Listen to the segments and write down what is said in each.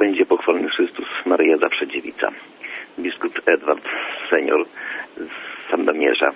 będzie pochwalony Chrystus, Maryja zawsze dziewica. Biskup Edward Senior z Sandomierza.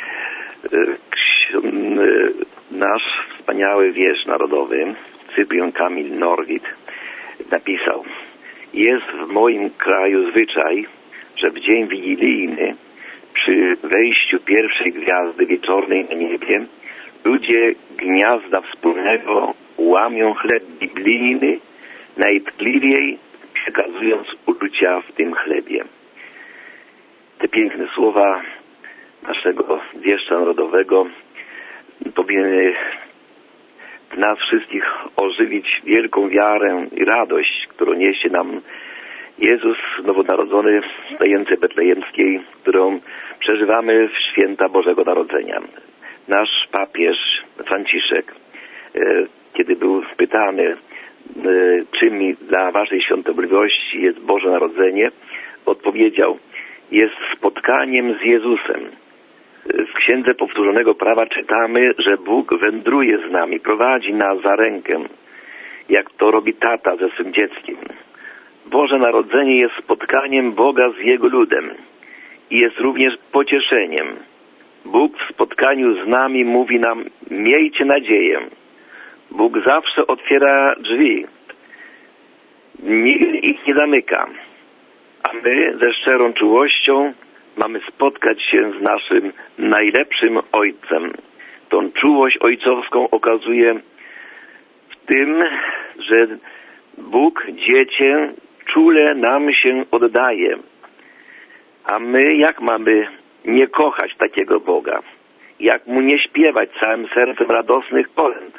Nasz wspaniały wiersz narodowy, Cyprian Kamil Norwid, napisał: jest w moim kraju zwyczaj, że w dzień wigilijny, przy wejściu pierwszej gwiazdy wieczornej na niebie, ludzie gniazda wspólnego łamią chleb biblijny, najtkliwiej przekazując uczucia w tym chlebie. Te piękne słowa naszego wieszcza narodowego powinny w nas wszystkich ożywić wielką wiarę i radość, którą niesie nam Jezus nowonarodzony w tajemnicy betlejemskiej, którą przeżywamy w święta Bożego Narodzenia. Nasz papież Franciszek, kiedy był pytany, czym dla waszej świątobliwości jest Boże Narodzenie, odpowiedział: jest spotkaniem z Jezusem. W Księdze Powtórzonego Prawa czytamy, że Bóg wędruje z nami, prowadzi nas za rękę, jak to robi tata ze swym dzieckiem. Boże Narodzenie jest spotkaniem Boga z Jego ludem i jest również pocieszeniem. Bóg w spotkaniu z nami mówi nam: miejcie nadzieję. Bóg zawsze otwiera drzwi. Nigdy ich nie zamyka. A my ze szczerą czułością mamy spotkać się z naszym najlepszym Ojcem. Tą czułość ojcowską okazuje w tym, że Bóg, Dziecię, czule nam się oddaje. A my jak mamy nie kochać takiego Boga? Jak Mu nie śpiewać całym sercem radosnych kolęd?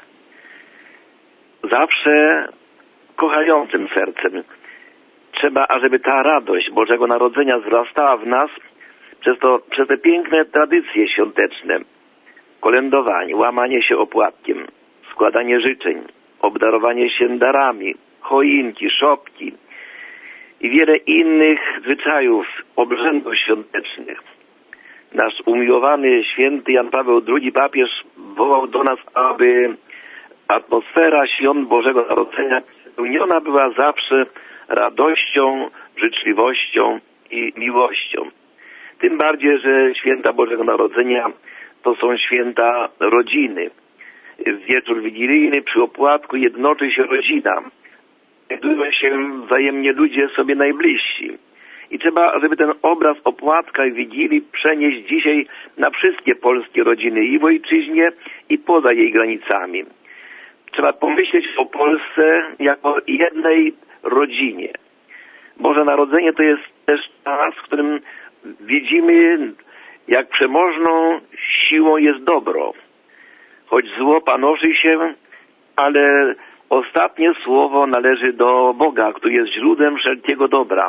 Zawsze kochającym sercem. Trzeba, ażeby ta radość Bożego Narodzenia wzrastała w nas przez te piękne tradycje świąteczne. Kolędowanie, łamanie się opłatkiem, składanie życzeń, obdarowanie się darami, choinki, szopki i wiele innych zwyczajów, obrzędów świątecznych. Nasz umiłowany święty Jan Paweł II papież wołał do nas, aby atmosfera świąt Bożego Narodzenia pełniona była zawsze radością, życzliwością i miłością. Tym bardziej, że święta Bożego Narodzenia to są święta rodziny. W wieczór wigilijny przy opłatku jednoczy się rodzina. Znajdują się wzajemnie ludzie sobie najbliżsi. I trzeba, żeby ten obraz opłatka i wigilii przenieść dzisiaj na wszystkie polskie rodziny i w ojczyźnie, i poza jej granicami. Trzeba pomyśleć o Polsce jako jednej rodzinie. Boże Narodzenie to jest też czas, w którym widzimy, jak przemożną siłą jest dobro. Choć zło panoszy się, ale ostatnie słowo należy do Boga, który jest źródłem wszelkiego dobra.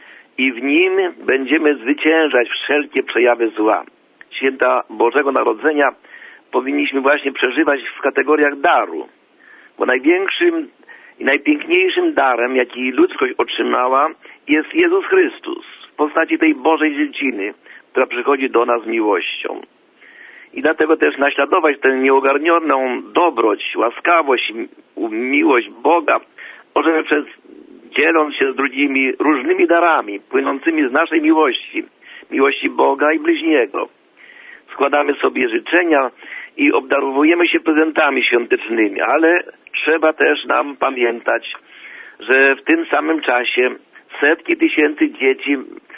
I w Nim będziemy zwyciężać wszelkie przejawy zła. Święta Bożego Narodzenia powinniśmy właśnie przeżywać w kategoriach daru. Bo największym i najpiękniejszym darem, jaki ludzkość otrzymała, jest Jezus Chrystus w postaci tej Bożej dziedziny, która przychodzi do nas miłością. I dlatego też naśladować tę nieogarnioną dobroć, łaskawość, miłość Boga możemy dzieląc się z drugimi różnymi darami płynącymi z naszej miłości Boga i bliźniego. Składamy sobie życzenia i obdarowujemy się prezentami świątecznymi, ale trzeba też nam pamiętać, że w tym samym czasie setki tysięcy dzieci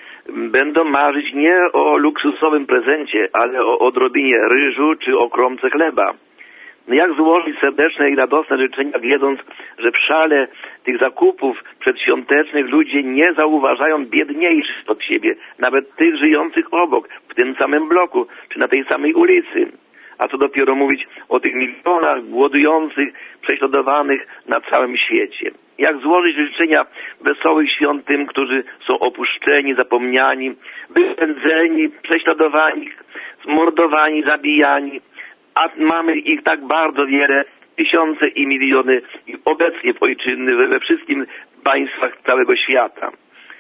będą marzyć nie o luksusowym prezencie, ale o odrobinie ryżu czy o kromce chleba. No jak złożyć serdeczne i radosne życzenia, wiedząc, że w szale tych zakupów przedświątecznych ludzie nie zauważają biedniejszych od siebie, nawet tych żyjących obok, w tym samym bloku, czy na tej samej ulicy. A co dopiero mówić o tych milionach głodujących, prześladowanych na całym świecie. Jak złożyć życzenia wesołych świąt tym, którzy są opuszczeni, zapomniani, wypędzeni, prześladowani, zmordowani, zabijani, a mamy ich tak bardzo wiele, tysiące i miliony obecnie w ojczyzny, we wszystkich państwach całego świata.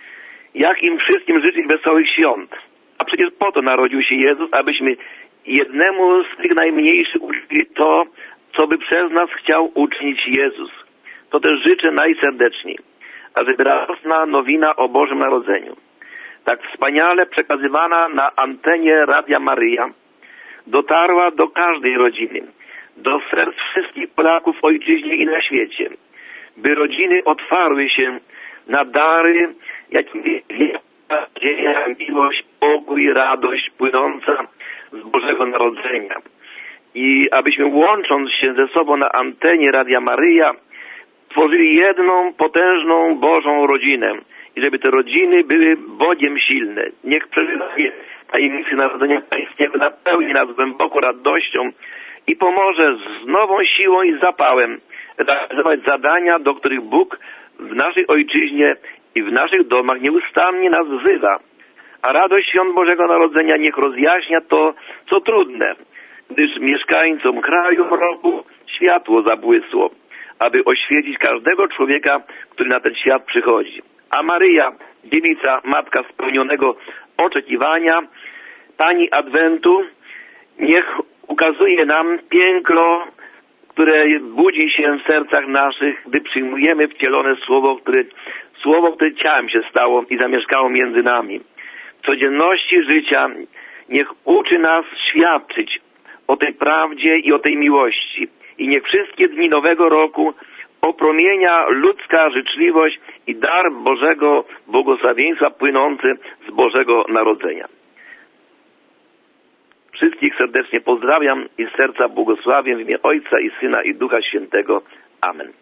Jak im wszystkim życzyć wesołych świąt? A przecież po to narodził się Jezus, abyśmy jednemu z tych najmniejszych uczyli to, co by przez nas chciał uczynić Jezus. To też życzę najserdeczniej, ażeby radosna nowina o Bożym Narodzeniu, tak wspaniale przekazywana na antenie Radia Maryja, dotarła do każdej rodziny, do serc wszystkich Polaków w ojczyźnie i na świecie, by rodziny otwarły się na dary, jakimi nadzieja, miłość, pokój, radość płynąca z Bożego Narodzenia. I abyśmy, łącząc się ze sobą na antenie Radia Maryja, tworzyli jedną, potężną Bożą rodzinę. I żeby te rodziny były Bogiem silne. Niech przeżywanie tajemnicy Narodzenia Pańskiego napełni nas głęboką radością i pomoże z nową siłą i zapałem realizować zadania, do których Bóg w naszej ojczyźnie i w naszych domach nieustannie nas wzywa. A radość świąt Bożego Narodzenia niech rozjaśnia to, co trudne, gdyż mieszkańcom kraju mroku światło zabłysło, aby oświecić każdego człowieka, który na ten świat przychodzi. A Maryja, dziewica, matka spełnionego oczekiwania, Pani Adwentu, niech ukazuje nam piękno, które budzi się w sercach naszych, gdy przyjmujemy wcielone słowo, które ciałem się stało i zamieszkało między nami. W codzienności życia niech uczy nas świadczyć o tej prawdzie i o tej miłości. I niech wszystkie dni nowego roku opromienia ludzka życzliwość i dar Bożego błogosławieństwa płynący z Bożego Narodzenia. Wszystkich serdecznie pozdrawiam i z serca błogosławię w imię Ojca i Syna i Ducha Świętego. Amen.